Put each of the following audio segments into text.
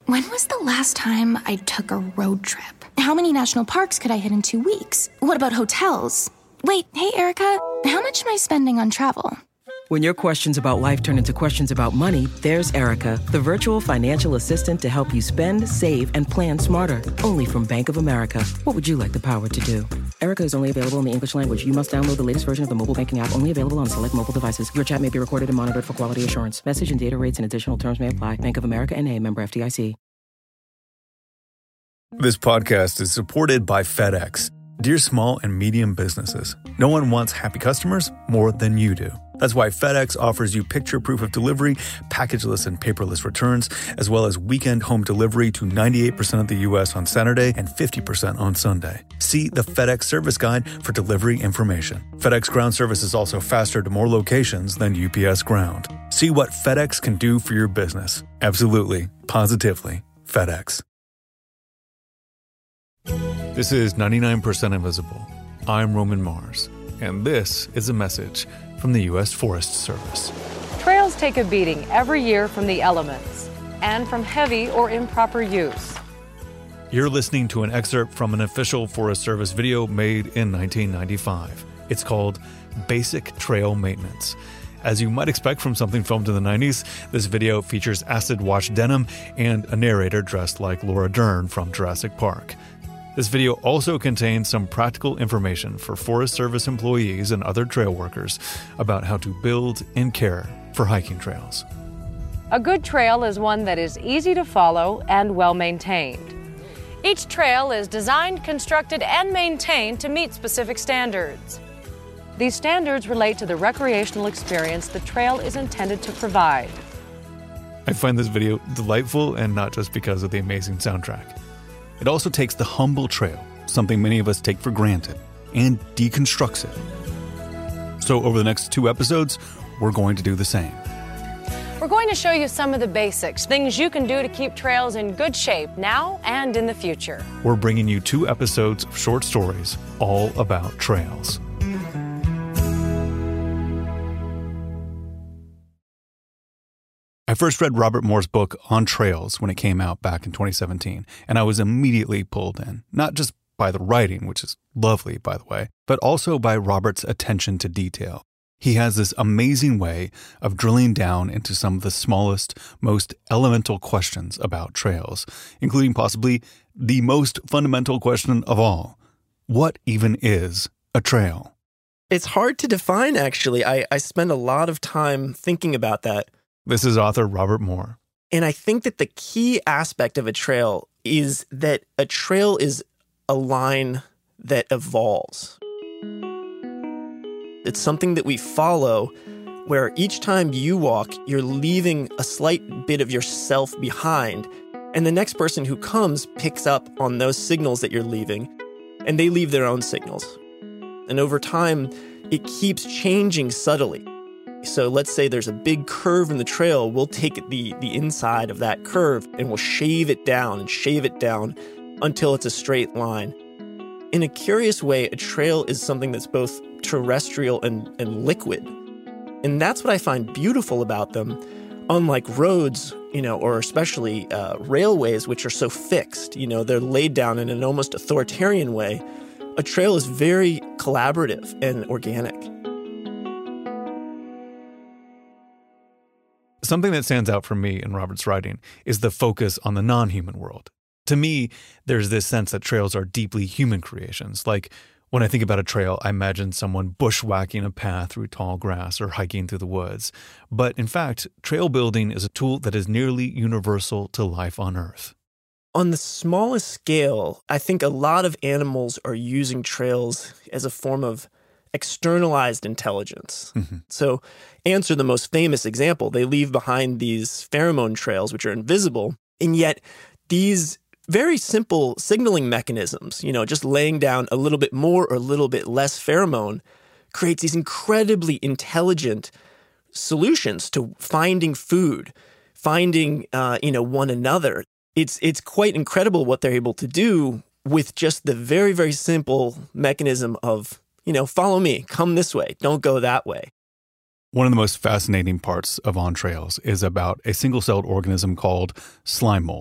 When was the last time I took a road trip? How many national parks could I hit in 2 weeks? What about hotels? Wait, hey, Erica, how much am I spending on travel? When your questions about life turn into questions about money, there's Erica, the virtual financial assistant to help you spend, save, and plan smarter. Only from Bank of America. What would you like the power to do? Erica is only available in the English language. You must download the latest version of the mobile banking app, only available on select mobile devices. Your chat may be recorded and monitored for quality assurance. Message and data rates and additional terms may apply. Bank of America N.A., member FDIC. This podcast is supported by FedEx. Dear small and medium businesses, no one wants happy customers more than you do. That's why FedEx offers you picture proof of delivery, packageless and paperless returns, as well as weekend home delivery to 98% of the U.S. on Saturday and 50% on Sunday. See the FedEx service guide for delivery information. FedEx Ground service is also faster to more locations than UPS Ground. See what FedEx can do for your business. Absolutely, positively, FedEx. This is 99% Invisible. I'm Roman Mars, and this is a message from the U.S. Forest Service. Trails take a beating every year from the elements and from heavy or improper use. You're listening to an excerpt from an official Forest Service video made in 1995. It's called Basic Trail Maintenance. As you might expect from something filmed in the 90s, this video features acid wash denim and a narrator dressed like Laura Dern from Jurassic Park. This video also contains some practical information for Forest Service employees and other trail workers about how to build and care for hiking trails. A good trail is one that is easy to follow and well maintained. Each trail is designed, constructed, and maintained to meet specific standards. These standards relate to the recreational experience the trail is intended to provide. I find this video delightful, and not just because of the amazing soundtrack. It also takes the humble trail, something many of us take for granted, and deconstructs it. So over the next 2 episodes, we're going to do the same. We're going to show you some of the basics, things you can do to keep trails in good shape now and in the future. We're bringing you 2 episodes of short stories all about trails. I first read Robert Moore's book On Trails when it came out back in 2017, and I was immediately pulled in, not just by the writing, which is lovely, by the way, but also by Robert's attention to detail. He has this amazing way of drilling down into some of the smallest, most elemental questions about trails, including possibly the most fundamental question of all. What even is a trail? It's hard to define, actually. I spend a lot of time thinking about that. This is author Robert Moore. And I think that the key aspect of a trail is that a trail is a line that evolves. It's something that we follow where each time you walk, you're leaving a slight bit of yourself behind. And the next person who comes picks up on those signals that you're leaving, and they leave their own signals. And over time, it keeps changing subtly. So let's say there's a big curve in the trail, we'll take the inside of that curve and we'll shave it down until it's a straight line. In a curious way, a trail is something that's both terrestrial and liquid. And that's what I find beautiful about them. Unlike roads, or especially railways, which are so fixed, they're laid down in an almost authoritarian way. A trail is very collaborative and organic. Something that stands out for me in Robert's writing is the focus on the non-human world. To me, there's this sense that trails are deeply human creations. Like, when I think about a trail, I imagine someone bushwhacking a path through tall grass or hiking through the woods. But in fact, trail building is a tool that is nearly universal to life on Earth. On the smallest scale, I think a lot of animals are using trails as a form of externalized intelligence. Mm-hmm. So ants are the most famous example. They leave behind these pheromone trails, which are invisible, and yet these very simple signaling mechanisms, just laying down a little bit more or a little bit less pheromone, creates these incredibly intelligent solutions to finding food, finding, one another. It's quite incredible what they're able to do with just the very, very simple mechanism of, follow me, come this way, don't go that way. One of the most fascinating parts of On Trails is about a single-celled organism called slime mold.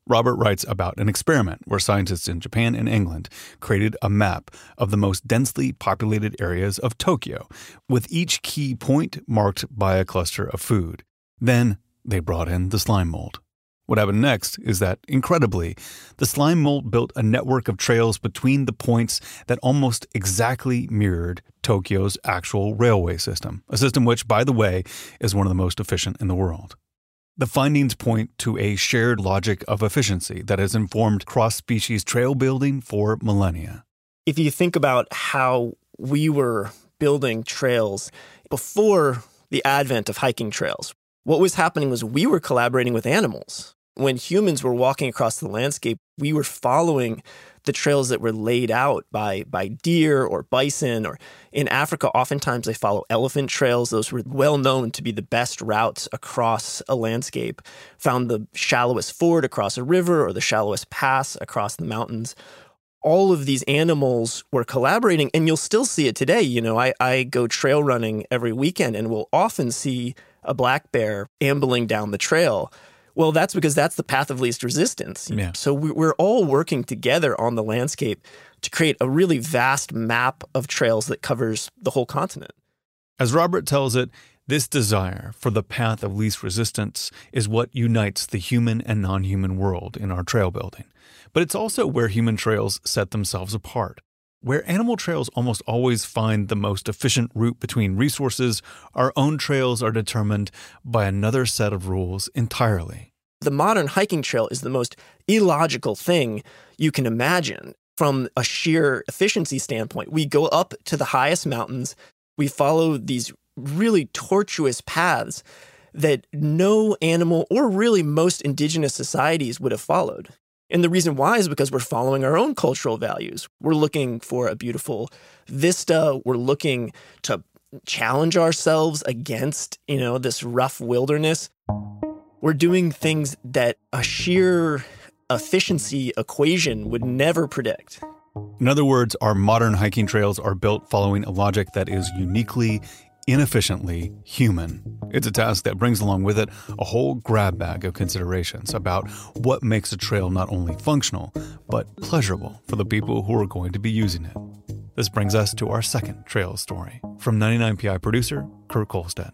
Robert writes about an experiment where scientists in Japan and England created a map of the most densely populated areas of Tokyo, with each key point marked by a cluster of food. Then they brought in the slime mold. What happened next is that, incredibly, the slime mold built a network of trails between the points that almost exactly mirrored Tokyo's actual railway system, a system which, by the way, is one of the most efficient in the world. The findings point to a shared logic of efficiency that has informed cross-species trail building for millennia. If you think about how we were building trails before the advent of hiking trails, what was happening was we were collaborating with animals. When humans were walking across the landscape, we were following the trails that were laid out by deer or bison, or in Africa, oftentimes they follow elephant trails. Those were well known to be the best routes across a landscape. Found the shallowest ford across a river or the shallowest pass across the mountains. All of these animals were collaborating, and you'll still see it today. You know, I go trail running every weekend, and we'll often see a black bear ambling down the trail. Well, that's because that's the path of least resistance. Yeah. So we're all working together on the landscape to create a really vast map of trails that covers the whole continent. As Robert tells it, this desire for the path of least resistance is what unites the human and non-human world in our trail building. But it's also where human trails set themselves apart. Where animal trails almost always find the most efficient route between resources, our own trails are determined by another set of rules entirely. The modern hiking trail is the most illogical thing you can imagine from a sheer efficiency standpoint. We go up to the highest mountains. We follow these really tortuous paths that no animal or really most indigenous societies would have followed. And the reason why is because we're following our own cultural values. We're looking for a beautiful vista. We're looking to challenge ourselves against, this rough wilderness. We're doing things that a sheer efficiency equation would never predict. In other words, our modern hiking trails are built following a logic that is uniquely, inefficiently human. It's a task that brings along with it a whole grab bag of considerations about what makes a trail not only functional, but pleasurable for the people who are going to be using it. This brings us to our second trail story from 99PI producer Kurt Kolstad.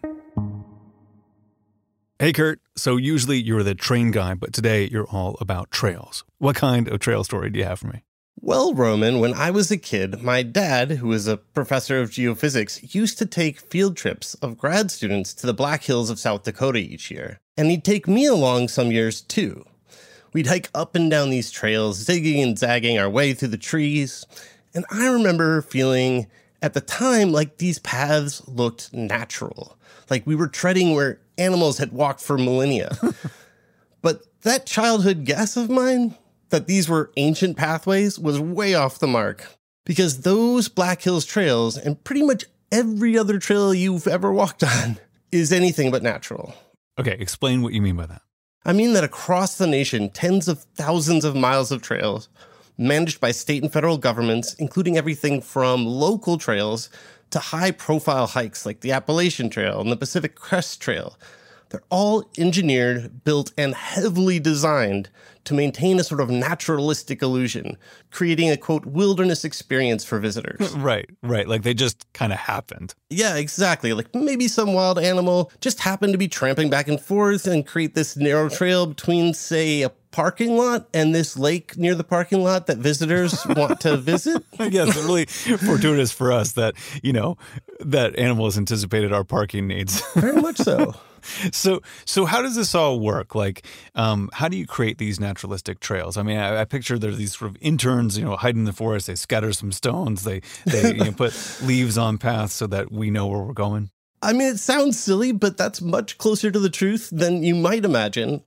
Hey Kurt, so usually you're the train guy, but today you're all about trails. What kind of trail story do you have for me? Well, Roman, when I was a kid, my dad, who was a professor of geophysics, used to take field trips of grad students to the Black Hills of South Dakota each year. And he'd take me along some years, too. We'd hike up and down these trails, zigging and zagging our way through the trees. And I remember feeling, at the time, like these paths looked natural. Like we were treading where animals had walked for millennia. But that childhood guess of mine, that these were ancient pathways, was way off the mark. Because those Black Hills trails, and pretty much every other trail you've ever walked on, is anything but natural. Okay, explain what you mean by that. I mean that across the nation, tens of thousands of miles of trails, managed by state and federal governments, including everything from local trails to high-profile hikes like the Appalachian Trail and the Pacific Crest Trail. They're all engineered, built, and heavily designed to maintain a sort of naturalistic illusion, creating a, quote, wilderness experience for visitors. Right. Like they just kind of happened. Yeah, exactly. Like maybe some wild animal just happened to be tramping back and forth and create this narrow trail between, say, a parking lot and this lake near the parking lot that visitors want to visit. Yeah, it's really fortuitous for us that, that animals anticipated our parking needs. Very much so. So how does this all work? Like, how do you create these naturalistic trails? I mean, I picture there's these sort of interns, hide in the forest. They scatter some stones. They put leaves on paths so that we know where we're going. I mean, it sounds silly, but that's much closer to the truth than you might imagine.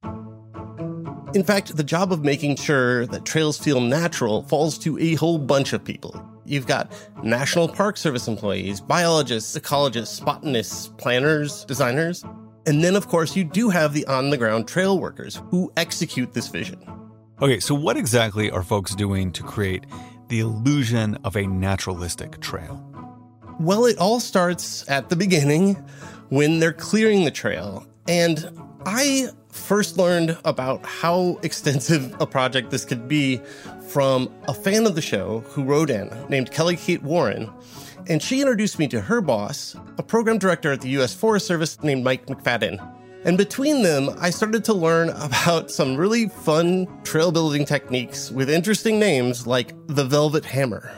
In fact, the job of making sure that trails feel natural falls to a whole bunch of people. You've got National Park Service employees, biologists, ecologists, botanists, planners, designers. And then, of course, you do have the on-the-ground trail workers who execute this vision. Okay, so what exactly are folks doing to create the illusion of a naturalistic trail? Well, it all starts at the beginning when they're clearing the trail. And I first learned about how extensive a project this could be from a fan of the show who wrote in, named Kelly Kate Warren. And she introduced me to her boss, a program director at the U.S. Forest Service named Mike McFadden. And between them, I started to learn about some really fun trail building techniques with interesting names like the Velvet Hammer.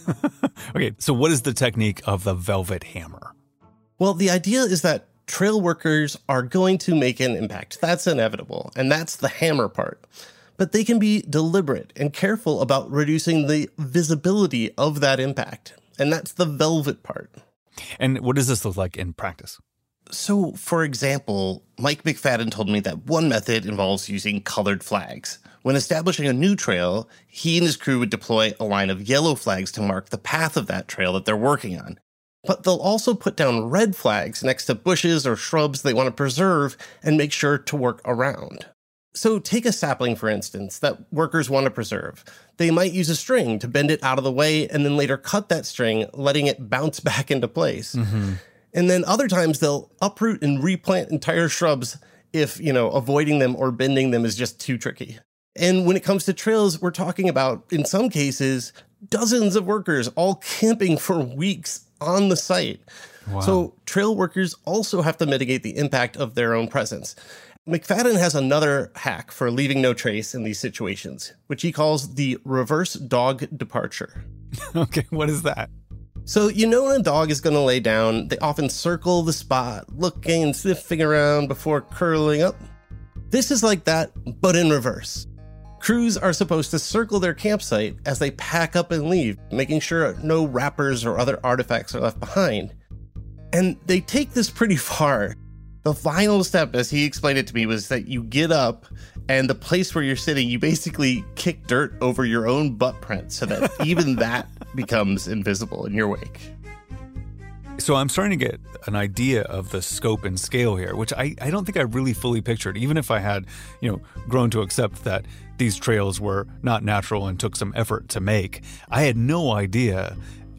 Okay, so what is the technique of the Velvet Hammer? Well, the idea is that trail workers are going to make an impact. That's inevitable, and that's the hammer part. But they can be deliberate and careful about reducing the visibility of that impact, and that's the velvet part. And what does this look like in practice? So, for example, Mike McFadden told me that one method involves using colored flags. When establishing a new trail, he and his crew would deploy a line of yellow flags to mark the path of that trail that they're working on. But they'll also put down red flags next to bushes or shrubs they want to preserve and make sure to work around. So take a sapling, for instance, that workers want to preserve. They might use a string to bend it out of the way and then later cut that string, letting it bounce back into place. Mm-hmm. And then other times they'll uproot and replant entire shrubs if, avoiding them or bending them is just too tricky. And when it comes to trails, we're talking about, in some cases, dozens of workers all camping for weeks on the site. Wow. So trail workers also have to mitigate the impact of their own presence. McFadden has another hack for leaving no trace in these situations, which he calls the reverse dog departure. Okay, what is that? So, when a dog is going to lay down, they often circle the spot, looking and sniffing around before curling up. This is like that, but in reverse. Crews are supposed to circle their campsite as they pack up and leave, making sure no wrappers or other artifacts are left behind. And they take this pretty far. The final step, as he explained it to me, was that you get up and the place where you're sitting, you basically kick dirt over your own butt print so that even that becomes invisible in your wake. So I'm starting to get an idea of the scope and scale here, which I don't think I really fully pictured, even if I had, grown to accept that these trails were not natural and took some effort to make. I had no idea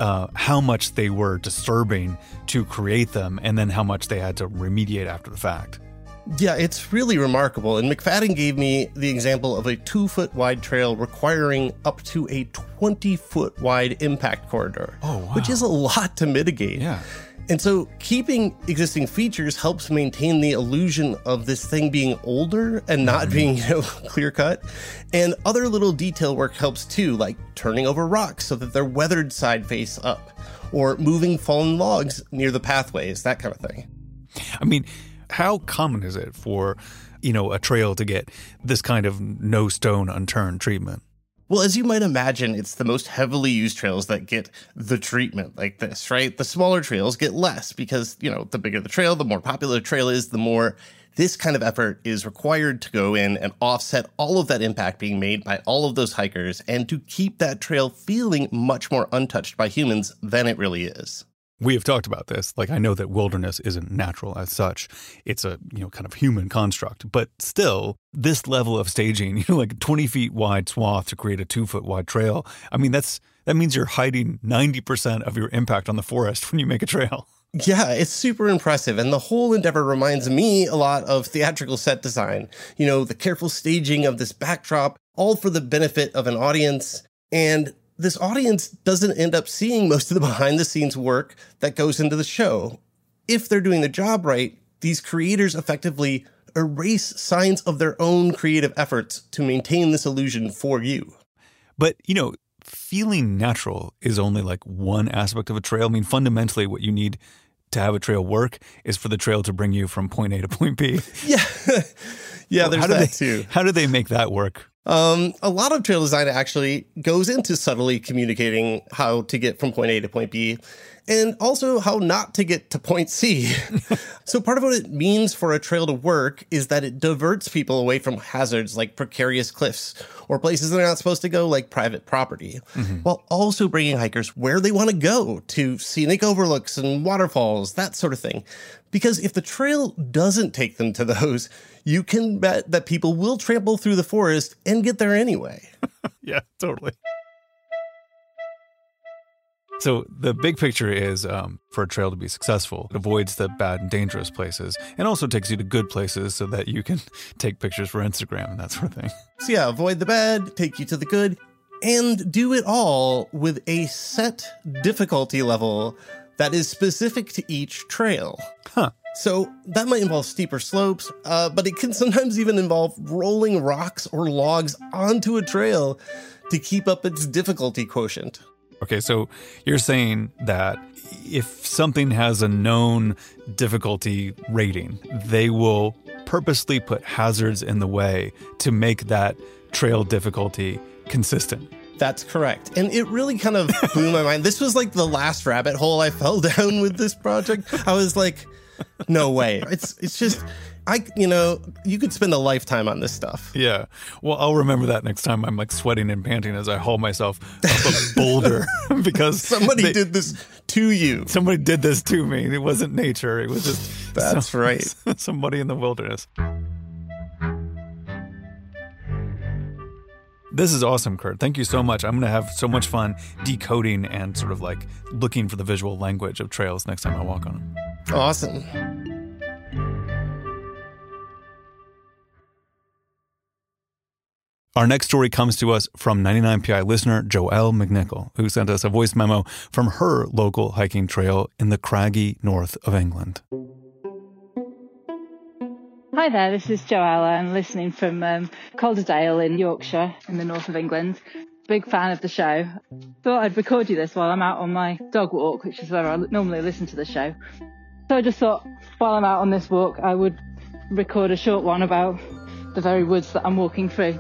how much they were disturbing to create them and then how much they had to remediate after the fact. Yeah, it's really remarkable. And McFadden gave me the example of a 2-foot wide trail requiring up to a 20-foot wide impact corridor, which is a lot to mitigate. Yeah. And so keeping existing features helps maintain the illusion of this thing being older and not being, clear cut. And other little detail work helps too, like turning over rocks so that they're weathered side face up, or moving fallen logs near the pathways, that kind of thing. I mean, how common is it for, a trail to get this kind of no stone unturned treatment? Well, as you might imagine, it's the most heavily used trails that get the treatment like this, right? The smaller trails get less because, the bigger the trail, the more popular the trail is, the more this kind of effort is required to go in and offset all of that impact being made by all of those hikers and to keep that trail feeling much more untouched by humans than it really is. We have talked about this. Like, I know that wilderness isn't natural as such. It's a, kind of human construct. But still, this level of staging, like a 20 feet wide swath to create a 2-foot wide trail. I mean, that means you're hiding 90% of your impact on the forest when you make a trail. Yeah, it's super impressive. And the whole endeavor reminds me a lot of theatrical set design. The careful staging of this backdrop, all for the benefit of an audience. And this audience doesn't end up seeing most of the behind-the-scenes work that goes into the show. If they're doing the job right, these creators effectively erase signs of their own creative efforts to maintain this illusion for you. But, feeling natural is only like one aspect of a trail. I mean, fundamentally, what you need to have a trail work is for the trail to bring you from point A to point B. Yeah. Yeah, there's that too. How do they make that work? A lot of trail design actually goes into subtly communicating how to get from point A to point B and also how not to get to point C. So part of what it means for a trail to work is that it diverts people away from hazards like precarious cliffs or places they're not supposed to go like private property, while also bringing hikers where they want to go to scenic overlooks and waterfalls, that sort of thing. Because if the trail doesn't take them to those, you can bet that people will trample through the forest and get there anyway. Yeah, totally. So the big picture is for a trail to be successful, it avoids the bad and dangerous places and also takes you to good places so that you can take pictures for Instagram and that sort of thing. So yeah, avoid the bad, take you to the good, and do it all with a set difficulty level that is specific to each trail. Huh. So that might involve steeper slopes, but it can sometimes even involve rolling rocks or logs onto a trail to keep up its difficulty quotient. Okay, so you're saying that if something has a known difficulty rating, they will purposely put hazards in the way to make that trail difficulty consistent. That's correct. And it really kind of blew my mind. This was like the last rabbit hole I fell down with this project. I was like, no way. It's just... you could spend a lifetime on this stuff. Yeah. Well, I'll remember that next time I'm like sweating and panting as I haul myself up a boulder because somebody did this to you. Somebody did this to me. It wasn't nature. It was just That's right. Somebody in the wilderness. This is awesome, Kurt. Thank you so much. I'm going to have so much fun decoding and sort of like looking for the visual language of trails next time I walk on them. Awesome. Our next story comes to us from 99PI listener Joelle McNichol, who sent us a voice memo from her local hiking trail in the craggy north of England. Hi there, this is Joelle. I'm listening from Calderdale in Yorkshire in the north of England. Big fan of the show. Thought I'd record you this while I'm out on my dog walk, which is where I normally listen to the show. So I just thought while I'm out on this walk, I would record a short one about the very woods that I'm walking through.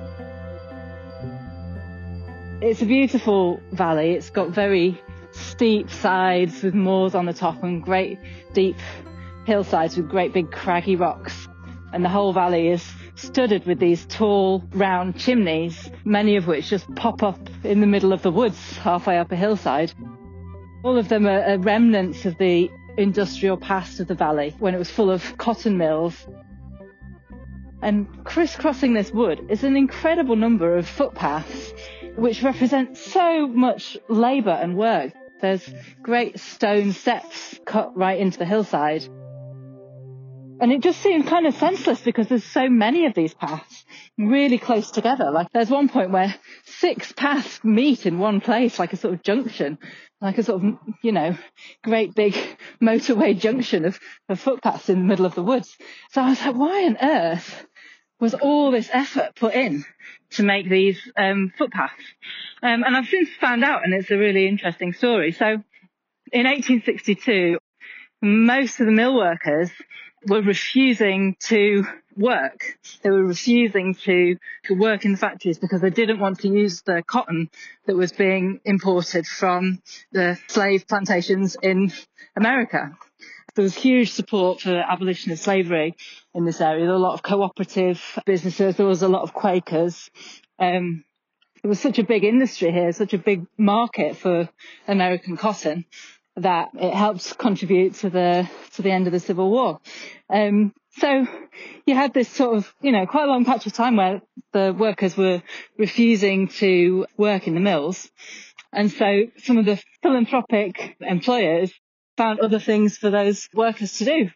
It's a beautiful valley. It's got very steep sides with moors on the top and great deep hillsides with great big craggy rocks. And the whole valley is studded with these tall, round chimneys, many of which just pop up in the middle of the woods, halfway up a hillside. All of them are remnants of the industrial past of the valley, when it was full of cotton mills. And crisscrossing this wood is an incredible number of footpaths, which represent so much labour and work. There's great stone steps cut right into the hillside. And it just seems kind of senseless because there's so many of these paths really close together. Like there's one point where 6 paths meet in one place, like a sort of junction, like a sort of, great big motorway junction of footpaths in the middle of the woods. So I was like, why on earth was all this effort put in to make these footpaths? And I've since found out, and it's a really interesting story. So in 1862, most of the mill workers were refusing to work. They were refusing to work in the factories because they didn't want to use the cotton that was being imported from the slave plantations in America. There was huge support for the abolition of slavery in this area. There were a lot of cooperative businesses. There was a lot of Quakers. It was such a big industry here, such a big market for American cotton, that it helped contribute to the end of the Civil War. So you had this sort of, quite a long patch of time where the workers were refusing to work in the mills. And so some of the philanthropic employers found other things for those workers to do.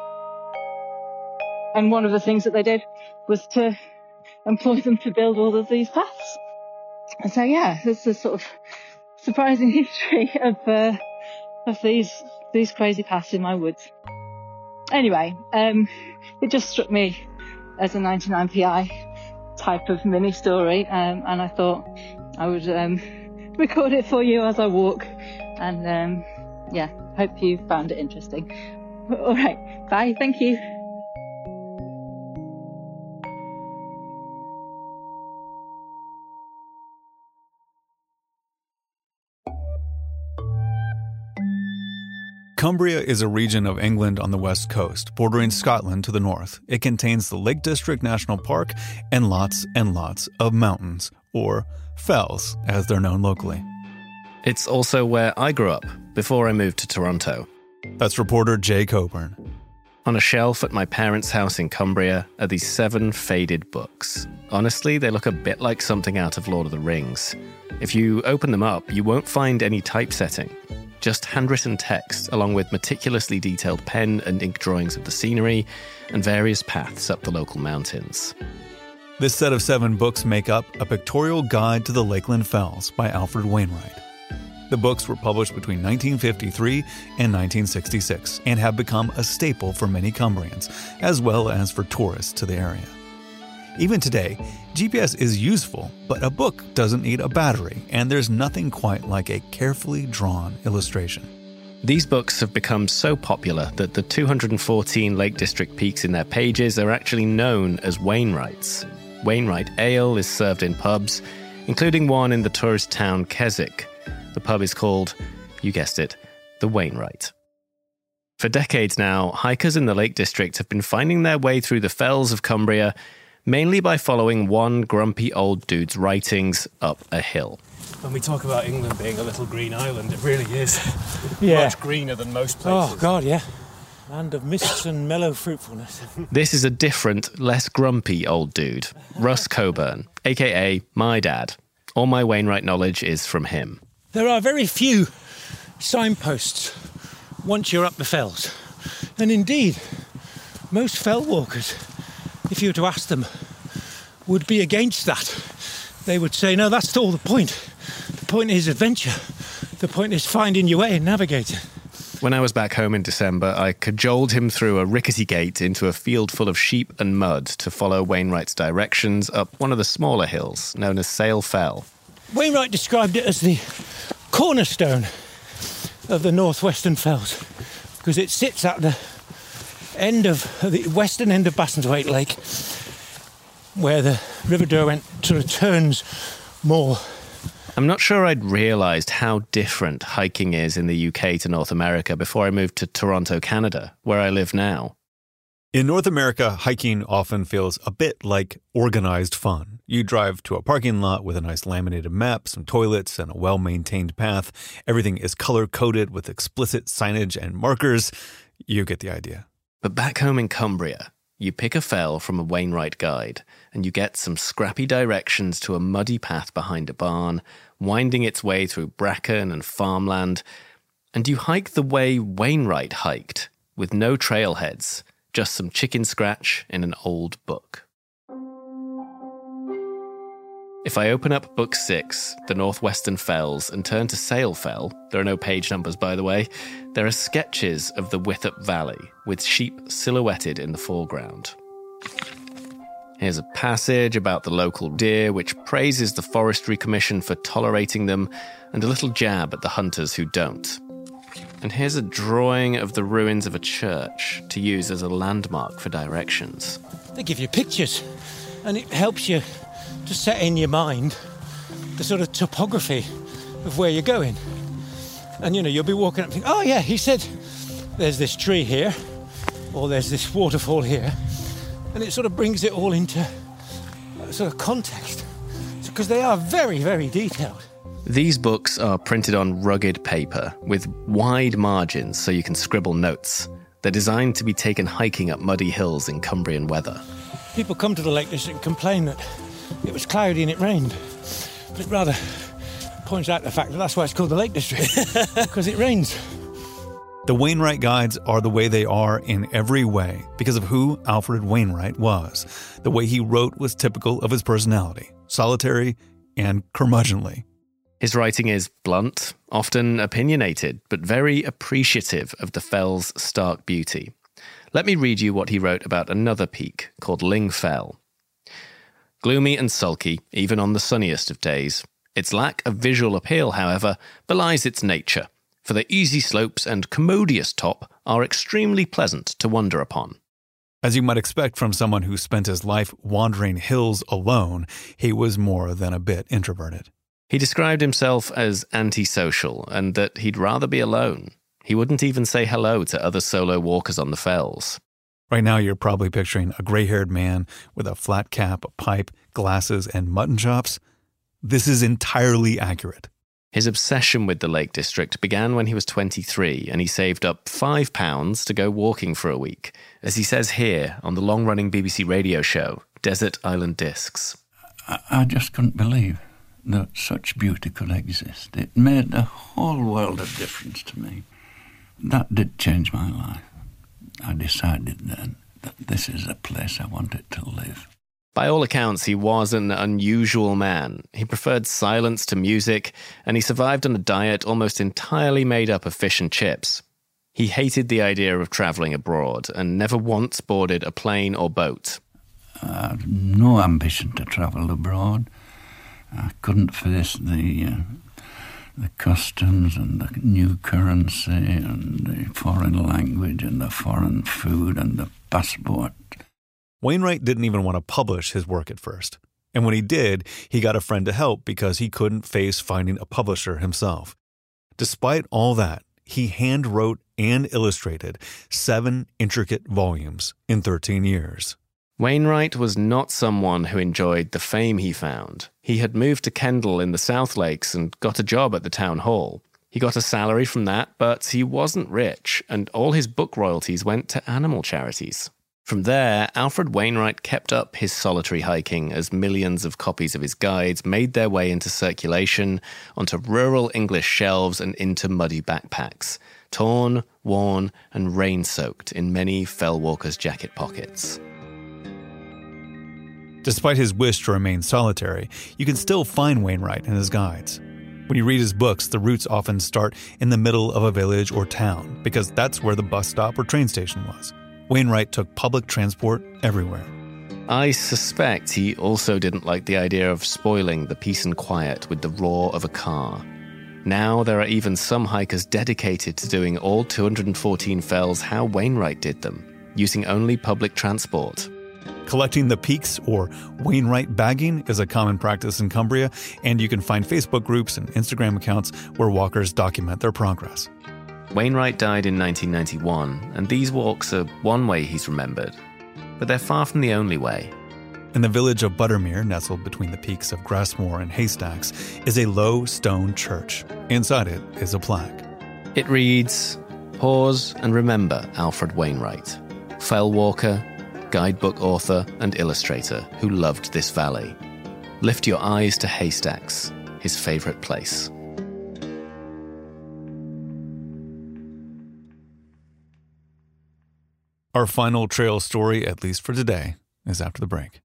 And one of the things that they did was to employ them to build all of these paths. And so, yeah, there's a sort of surprising history of these crazy paths in my woods. Anyway, it just struck me as a 99PI type of mini story, and I thought I would record it for you as I walk, and hope you found it interesting. All right, bye, thank you. Cumbria is a region of England on the west coast, bordering Scotland to the north. It contains the Lake District National Park and lots of mountains, or fells, as they're known locally. It's also where I grew up before I moved to Toronto. That's reporter Jay Coburn. On a shelf at my parents' house in Cumbria are these 7 faded books. Honestly, they look a bit like something out of Lord of the Rings. If you open them up, you won't find any typesetting. just handwritten text, along with meticulously detailed pen and ink drawings of the scenery and various paths up the local mountains. This set of 7 books make up A Pictorial Guide to the Lakeland Fells by Alfred Wainwright. The books were published between 1953 and 1966 and have become a staple for many Cumbrians, as well as for tourists to the area. Even today, GPS is useful, but a book doesn't need a battery, and there's nothing quite like a carefully drawn illustration. These books have become so popular that the 214 Lake District peaks in their pages are actually known as Wainwrights. Wainwright ale is served in pubs, including one in the tourist town Keswick. The pub is called, you guessed it, the Wainwright. For decades now, hikers in the Lake District have been finding their way through the fells of Cumbria mainly by following one grumpy old dude's writings up a hill. When we talk about England being a little green island, it really is much greener than most places. Oh, God, yeah. Land of mists and mellow fruitfulness. This is a different, less grumpy old dude, Russ Coburn, a.k.a. my dad. All my Wainwright knowledge is from him. There are very few signposts once you're up the fells. And indeed, most fell walkers, if you were to ask them, would be against that. They would say, no, that's all the point. The point is adventure. The point is finding your way and navigating. When I was back home in December, I cajoled him through a rickety gate into a field full of sheep and mud to follow Wainwright's directions up one of the smaller hills, known as Sale Fell. Wainwright described it as the cornerstone of the northwestern fells, because it sits at the end of the western end of Bassenthwaite Lake, where the River Derwent sort of turns more. I'm not sure I'd realised how different hiking is in the UK to North America before I moved to Toronto, Canada, where I live now. In North America, hiking often feels a bit like organized fun. You drive to a parking lot with a nice laminated map, some toilets, and a well-maintained path. Everything is color-coded with explicit signage and markers. You get the idea. But back home in Cumbria, you pick a fell from a Wainwright guide, and you get some scrappy directions to a muddy path behind a barn, winding its way through bracken and farmland, and you hike the way Wainwright hiked, with no trailheads, just some chicken scratch in an old book. If I open up Book 6, The Northwestern Fells, and turn to Sale Fell, there are no page numbers, by the way, there are sketches of the Withup Valley, with sheep silhouetted in the foreground. Here's a passage about the local deer, which praises the Forestry Commission for tolerating them, and a little jab at the hunters who don't. And here's a drawing of the ruins of a church to use as a landmark for directions. They give you pictures, and it helps you to set in your mind the sort of topography of where you're going. And, you'll be walking up and think, oh, yeah, he said there's this tree here, or there's this waterfall here. And it sort of brings it all into sort of context, because they are very, very detailed. These books are printed on rugged paper with wide margins so you can scribble notes. They're designed to be taken hiking up muddy hills in Cumbrian weather. People come to the Lake District and complain that it was cloudy and it rained. But it rather points out the fact that that's why it's called the Lake District, because it rains. The Wainwright guides are the way they are in every way because of who Alfred Wainwright was. The way he wrote was typical of his personality, solitary and curmudgeonly. His writing is blunt, often opinionated, but very appreciative of the fell's stark beauty. Let me read you what he wrote about another peak called Ling Fell. Gloomy and sulky, even on the sunniest of days. Its lack of visual appeal, however, belies its nature, for the easy slopes and commodious top are extremely pleasant to wander upon. As you might expect from someone who spent his life wandering hills alone, he was more than a bit introverted. He described himself as antisocial and that he'd rather be alone. He wouldn't even say hello to other solo walkers on the fells. Right now you're probably picturing a gray-haired man with a flat cap, a pipe, glasses, and mutton chops. This is entirely accurate. His obsession with the Lake District began when he was 23 and he saved up £5 to go walking for a week, as he says here on the long-running BBC radio show, Desert Island Discs. I just couldn't believe that such beauty could exist. It made a whole world of difference to me. That did change my life. I decided then that this is a place I wanted to live. By all accounts, he was an unusual man. He preferred silence to music, and he survived on a diet almost entirely made up of fish and chips. He hated the idea of travelling abroad and never once boarded a plane or boat. I had no ambition to travel abroad. I couldn't face the customs and the new currency and the foreign language and the foreign food and the passport. Wainwright didn't even want to publish his work at first. And when he did, he got a friend to help because he couldn't face finding a publisher himself. Despite all that, he hand-wrote and illustrated 7 intricate volumes in 13 years. Wainwright was not someone who enjoyed the fame he found. He had moved to Kendall in the South Lakes and got a job at the town hall. He got a salary from that, but he wasn't rich, and all his book royalties went to animal charities. From there, Alfred Wainwright kept up his solitary hiking as millions of copies of his guides made their way into circulation, onto rural English shelves and into muddy backpacks, torn, worn, and rain-soaked in many fellwalkers' jacket pockets. Despite his wish to remain solitary, you can still find Wainwright in his guides. When you read his books, the routes often start in the middle of a village or town, because that's where the bus stop or train station was. Wainwright took public transport everywhere. I suspect he also didn't like the idea of spoiling the peace and quiet with the roar of a car. Now there are even some hikers dedicated to doing all 214 fells how Wainwright did them, using only public transport. Collecting the peaks, or Wainwright bagging, is a common practice in Cumbria, and you can find Facebook groups and Instagram accounts where walkers document their progress. Wainwright died in 1991, and these walks are one way he's remembered. But they're far from the only way. In the village of Buttermere, nestled between the peaks of Grassmore and Haystacks, is a low stone church. Inside it is a plaque. It reads, "Pause and remember Alfred Wainwright, fell walker, guidebook author and illustrator who loved this valley. Lift your eyes to Haystacks, his favorite place." Our final trail story, at least for today, is after the break.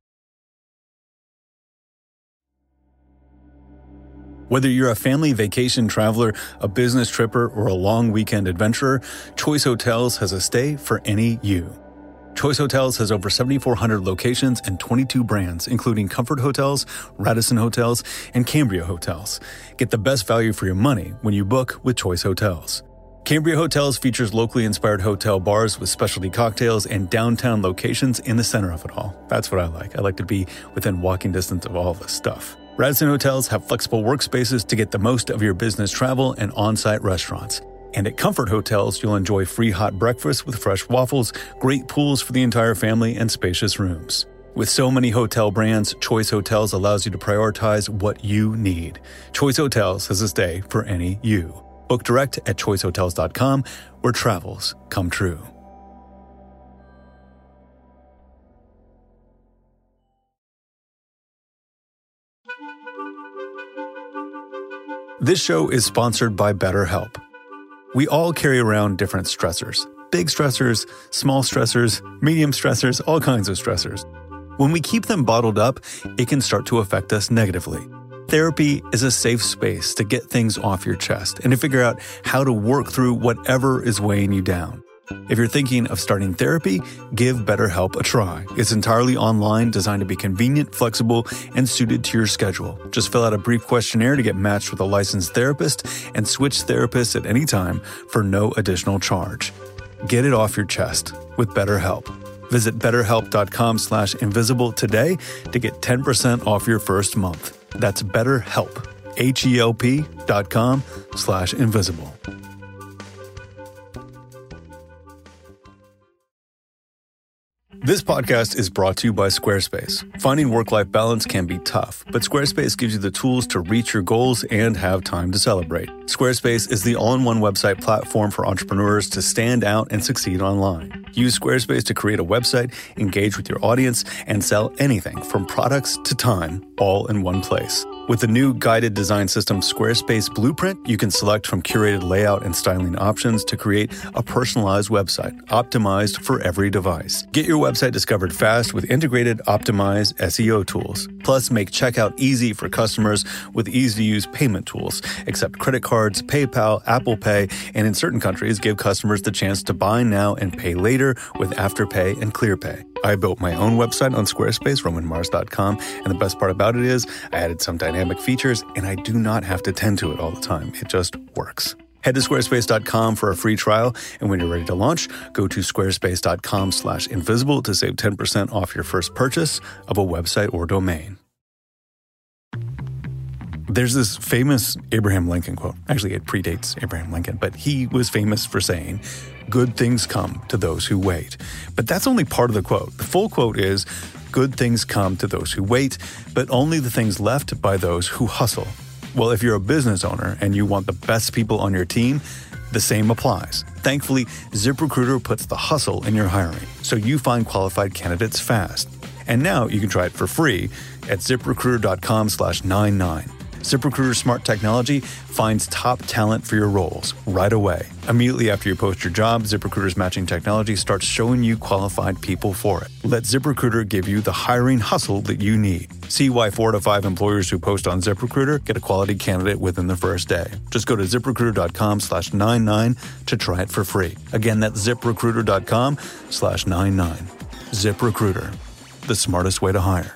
Whether you're a family vacation traveler, a business tripper, or a long weekend adventurer, Choice Hotels has a stay for any you. Choice Hotels has over 7,400 locations and 22 brands, including Comfort Hotels, Radisson Hotels, and Cambria Hotels. Get the best value for your money when you book with Choice Hotels. Cambria Hotels features locally inspired hotel bars with specialty cocktails and downtown locations in the center of it all. That's what I like. I like to be within walking distance of all this stuff. Radisson Hotels have flexible workspaces to get the most of your business travel and on-site restaurants. And at Comfort Hotels, you'll enjoy free hot breakfast with fresh waffles, great pools for the entire family, and spacious rooms. With so many hotel brands, Choice Hotels allows you to prioritize what you need. Choice Hotels has a stay for any you. Book direct at choicehotels.com, where travels come true. This show is sponsored by BetterHelp. We all carry around different stressors. Big stressors, small stressors, medium stressors, all kinds of stressors. When we keep them bottled up, it can start to affect us negatively. Therapy is a safe space to get things off your chest and to figure out how to work through whatever is weighing you down. If you're thinking of starting therapy, give BetterHelp a try. It's entirely online, designed to be convenient, flexible, and suited to your schedule. Just fill out a brief questionnaire to get matched with a licensed therapist and switch therapists at any time for no additional charge. Get it off your chest with BetterHelp. Visit BetterHelp.com/invisible today to get 10% off your first month. That's BetterHelp, HELP.com/invisible. This podcast is brought to you by Squarespace. Finding work-life balance can be tough, but Squarespace gives you the tools to reach your goals and have time to celebrate. Squarespace is the all-in-one website platform for entrepreneurs to stand out and succeed online. Use Squarespace to create a website, engage with your audience, and sell anything from products to time, all in one place. With the new guided design system Squarespace Blueprint, you can select from curated layout and styling options to create a personalized website optimized for every device. Get your website discovered fast with integrated optimized SEO tools. Plus, make checkout easy for customers with easy-to-use payment tools. Accept credit cards, PayPal, Apple Pay, and in certain countries, give customers the chance to buy now and pay later with Afterpay and ClearPay. I built my own website on Squarespace, RomanMars.com, and the best part about it is I added some dynamic features, and I do not have to tend to it all the time. It just works. Head to squarespace.com for a free trial, and when you're ready to launch, go to squarespace.com/invisible to save 10% off your first purchase of a website or domain. There's this famous Abraham Lincoln quote. Actually, it predates Abraham Lincoln, but he was famous for saying, "Good things come to those who wait." But that's only part of the quote. The full quote is, "Good things come to those who wait, but only the things left by those who hustle." Well, if you're a business owner and you want the best people on your team, the same applies. Thankfully, ZipRecruiter puts the hustle in your hiring, so you find qualified candidates fast. And now you can try it for free at ZipRecruiter.com/99. ZipRecruiter's smart technology finds top talent for your roles right away. Immediately after you post your job, ZipRecruiter's matching technology starts showing you qualified people for it. Let ZipRecruiter give you the hiring hustle that you need. See why 4 to 5 employers who post on ZipRecruiter get a quality candidate within the first day. Just go to ZipRecruiter.com/99 to try it for free. Again, that's ZipRecruiter.com/99. ZipRecruiter, the smartest way to hire.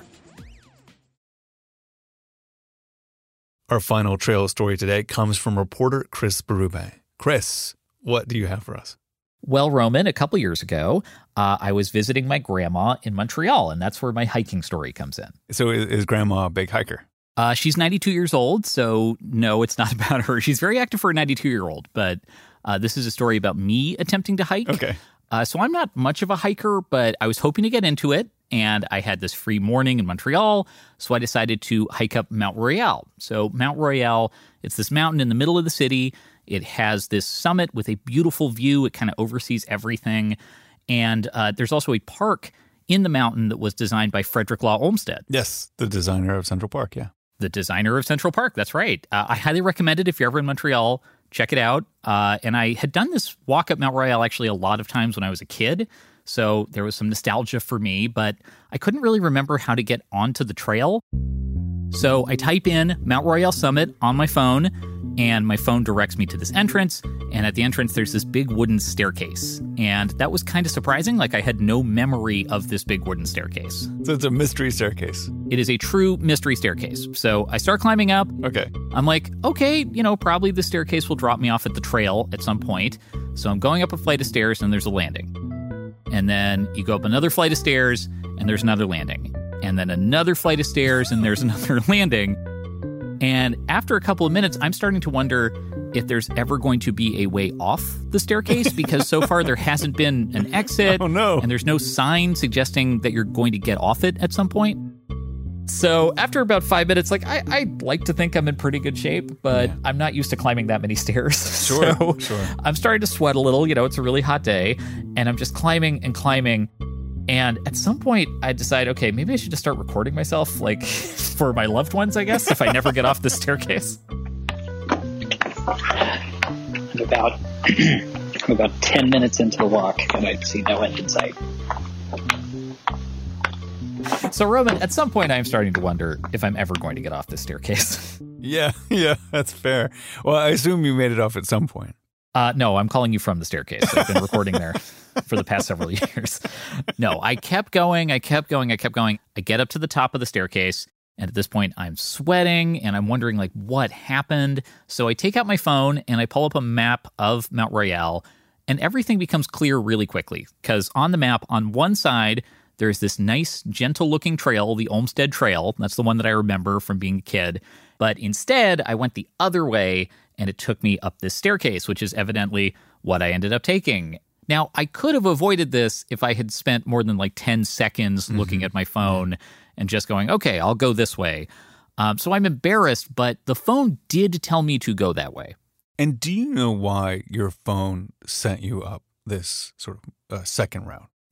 Our final trail story today comes from reporter Chris Berube. Chris, what do you have for us? Well, Roman, a couple years ago, I was visiting my grandma in Montreal, and that's where my hiking story comes in. So is Grandma a big hiker? She's 92 years old, so no, it's not about her. She's very active for a 92-year-old, but this is a story about me attempting to hike. Okay. So I'm not much of a hiker, but I was hoping to get into it, and I had this free morning in Montreal, so I decided to hike up Mount Royal. So Mount Royal, it's this mountain in the middle of the city. It has this summit with a beautiful view. It kind of oversees everything. And there's also a park in the mountain that was designed by Frederick Law Olmsted. Yes, the designer of Central Park, yeah. The designer of Central Park, that's right. I highly recommend it if you're ever in Montreal. Check it out. And I had done this walk up Mount Royal actually a lot of times when I was a kid. So there was some nostalgia for me, but I couldn't really remember how to get onto the trail. So I type in Mount Royal Summit on my phone, and my phone directs me to this entrance. And at the entrance, there's this big wooden staircase. And that was kind of surprising. Like, I had no memory of this big wooden staircase. So it's a mystery staircase. It is a true mystery staircase. So I start climbing up. Okay. I'm like, okay, probably the staircase will drop me off at the trail at some point. So I'm going up a flight of stairs, and there's a landing. And then you go up another flight of stairs, and there's another landing. And then another flight of stairs, and there's another landing. And after a couple of minutes, I'm starting to wonder if there's ever going to be a way off the staircase, because so far there hasn't been an exit. Oh, no. And there's no sign suggesting that you're going to get off it at some point. So after about 5 minutes, I like to think I'm in pretty good shape, but yeah. I'm not used to climbing that many stairs. Sure. I'm starting to sweat a little. It's a really hot day, and I'm just climbing and climbing. And at some point, I decide, okay, maybe I should just start recording myself, for my loved ones, I guess, if I never get off the staircase. I'm about 10 minutes into the walk, and I see no end in sight. So, Roman, at some point, I'm starting to wonder if I'm ever going to get off this staircase. Yeah, that's fair. Well, I assume you made it off at some point. No, I'm calling you from the staircase. I've been recording there for the past several years. No, I kept going. I get up to the top of the staircase, and at this point, I'm sweating, and I'm wondering, what happened? So I take out my phone, and I pull up a map of Mount Royal, and everything becomes clear really quickly, because on the map, on one side, there's this nice, gentle-looking trail, the Olmsted Trail. That's the one that I remember from being a kid. But instead, I went the other way, and it took me up this staircase, which is evidently what I ended up taking. Now, I could have avoided this if I had spent more than 10 seconds looking at my phone and just going, okay, I'll go this way. So I'm embarrassed, but the phone did tell me to go that way. And do you know why your phone sent you up this sort of second route?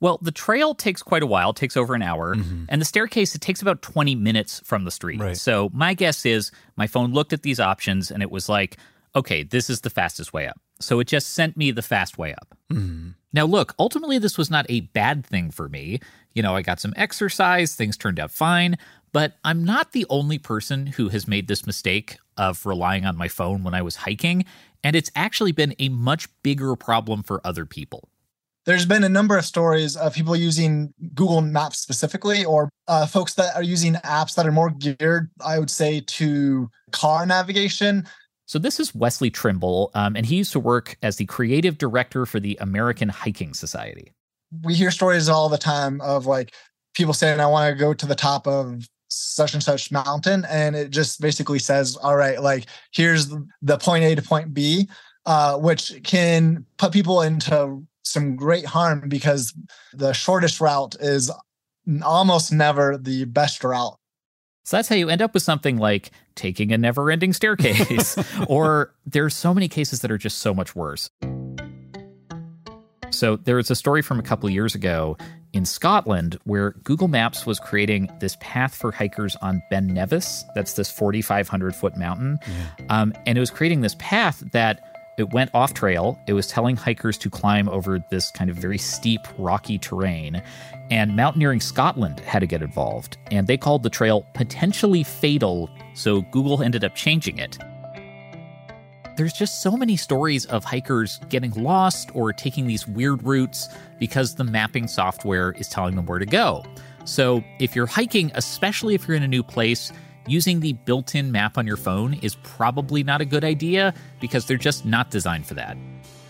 Well, the trail takes quite a while. It takes over an hour. And the staircase, it takes about 20 minutes from the street. Right. So my guess is my phone looked at these options and it was like, okay, this is the fastest way up. So it just sent me the fast way up. Now, look, ultimately, this was not a bad thing for me. I got some exercise. Things turned out fine. But I'm not the only person who has made this mistake of relying on my phone when I was hiking. And it's actually been a much bigger problem for other people. There's been a number of stories of people using Google Maps specifically, or folks that are using apps that are more geared, I would say, to car navigation. So this is Wesley Trimble, and he used to work as the creative director for the American Hiking Society. We hear stories all the time of like people saying, I want to go to the top of such and such mountain. And it just basically says, all right, like here's the point A to point B, which can put people into some great harm because the shortest route is almost never the best route. So that's how you end up with something like taking a never-ending staircase. Or there's so many cases that are just so much worse. So there was a story from a couple of years ago in Scotland where Google Maps was creating this path for hikers on Ben Nevis. That's this 4,500-foot mountain. And it was creating this path that it went off trail. It was telling hikers to climb over this kind of very steep, rocky terrain. And Mountaineering Scotland had to get involved. And they called the trail potentially fatal, so Google ended up changing it. There's just so many stories of hikers getting lost or taking these weird routes because the mapping software is telling them where to go. So if you're hiking, especially if you're in a new place, using the built-in map on your phone is probably not a good idea because they're just not designed for that.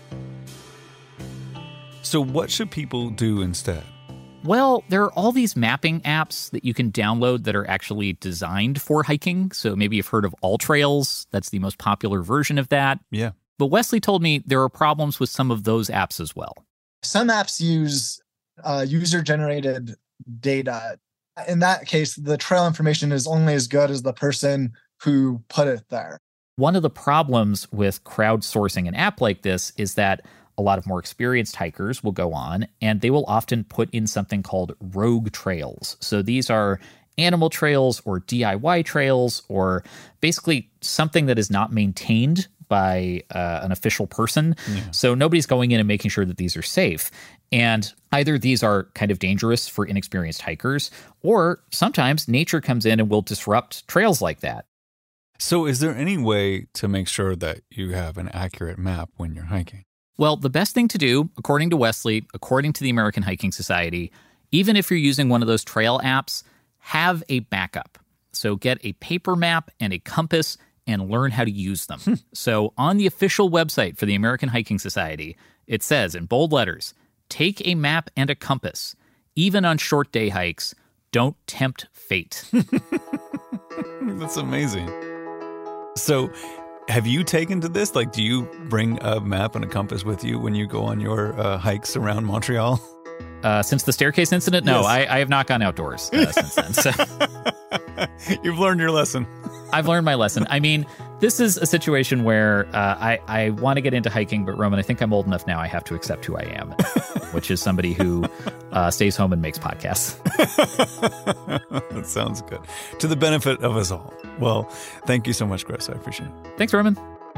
So what should people do instead? Well, there are all these mapping apps that you can download that are actually designed for hiking. So maybe you've heard of AllTrails. That's the most popular version of that. Yeah. But Wesley told me there are problems with some of those apps as well. Some apps use user-generated data. In that case, the trail information is only as good as the person who put it there. One of the problems with crowdsourcing an app like this is that a lot of more experienced hikers will go on and they will often put in something called rogue trails. So these are animal trails or DIY trails or basically something that is not maintained by an official person. Yeah. So nobody's going in and making sure that these are safe. And either these are kind of dangerous for inexperienced hikers, or sometimes nature comes in and will disrupt trails like that. So is there any way to make sure that you have an accurate map when you're hiking? Well, the best thing to do, according to Wesley, according to the American Hiking Society, even if you're using one of those trail apps, have a backup. So get a paper map and a compass and learn how to use them. So on the official website for the American Hiking Society, it says in bold letters, take a map and a compass. Even on short day hikes, don't tempt fate. That's amazing. So have you taken to this? Like, do you bring a map and a compass with you when you go on your hikes around Montreal? Since the staircase incident? No, Yes. I have not gone outdoors since then. So. You've learned your lesson. I've learned my lesson. I mean, this is a situation where I want to get into hiking, but Roman, I think I'm old enough now I have to accept who I am, which is somebody who stays home and makes podcasts. That sounds good. To the benefit of us all. Well, thank you so much, Chris. I appreciate it. Thanks, Roman.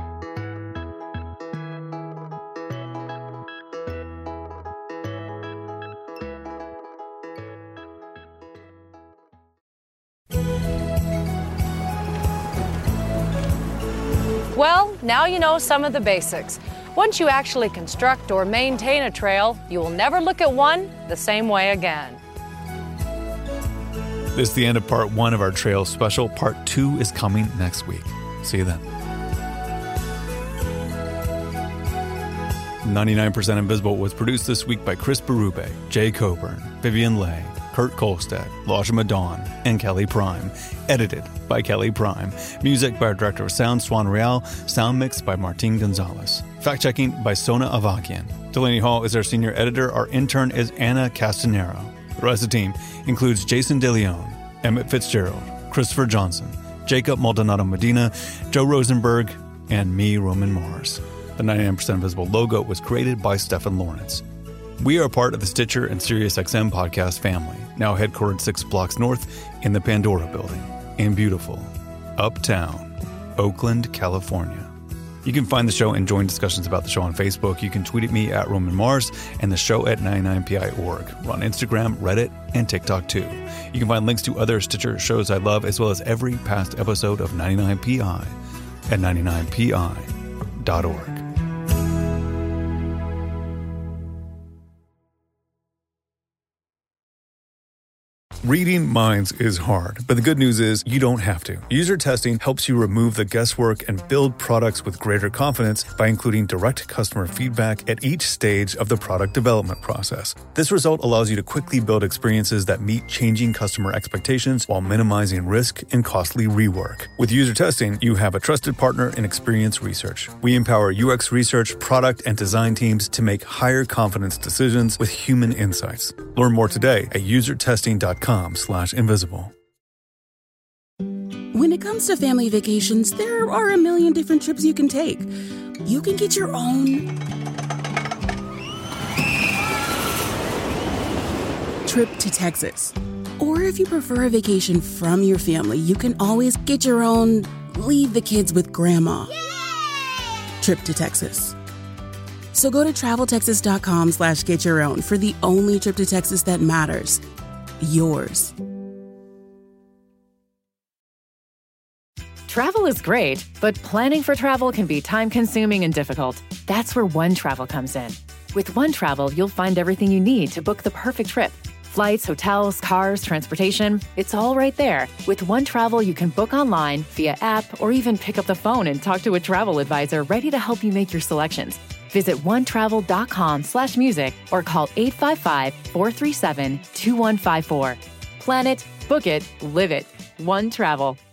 Well, now you know some of the basics. Once you actually construct or maintain a trail, you will never look at one the same way again. This is the end of part 1 of our trail special. Part 2 is coming next week. See you then. 99% Invisible was produced this week by Chris Berube, Jay Coburn, Vivian Leigh, Kurt Kolstad, Lajma Dawn, and Kelly Prime. Edited by Kelly Prime. Music by our director of sound, Swan Real. Sound mixed by Martin Gonzalez. Fact-checking by Sona Avakian. Delaney Hall is our senior editor. Our intern is Anna Castanero. The rest of the team includes Jason DeLeon, Emmett Fitzgerald, Christopher Johnson, Jacob Maldonado Medina, Joe Rosenberg, and me, Roman Mars. The 99% Invisible logo was created by Stefan Lawrence. We are part of the Stitcher and SiriusXM podcast family, now headquartered 6 blocks north in the Pandora building in beautiful Uptown, Oakland, California. You can find the show and join discussions about the show on Facebook. You can tweet at me at Roman Mars and the show at 99pi.org. We're on Instagram, Reddit, and TikTok too. You can find links to other Stitcher shows I love, as well as every past episode of 99pi at 99pi.org. Reading minds is hard, but the good news is you don't have to. User testing helps you remove the guesswork and build products with greater confidence by including direct customer feedback at each stage of the product development process. This result allows you to quickly build experiences that meet changing customer expectations while minimizing risk and costly rework. With user testing, you have a trusted partner in Experience Research. We empower UX research, product, and design teams to make higher confidence decisions with human insights. Learn more today at usertesting.com/invisible. When it comes to family vacations, there are a million different trips you can take. You can get your own trip to Texas. Or if you prefer a vacation from your family, you can always get your own leave the kids with grandma trip to Texas. So go to traveltexas.com/get-your-own for the only trip to Texas that matters. Yours. Travel is great, but planning for travel can be time-consuming and difficult. That's where OneTravel comes in. With OneTravel, you'll find everything you need to book the perfect trip. Flights, hotels, cars, transportation, it's all right there. With OneTravel, you can book online, via app, or even pick up the phone and talk to a travel advisor ready to help you make your selections. Visit onetravel.com/music or call 855-437-2154. Plan it, book it, live it. OneTravel.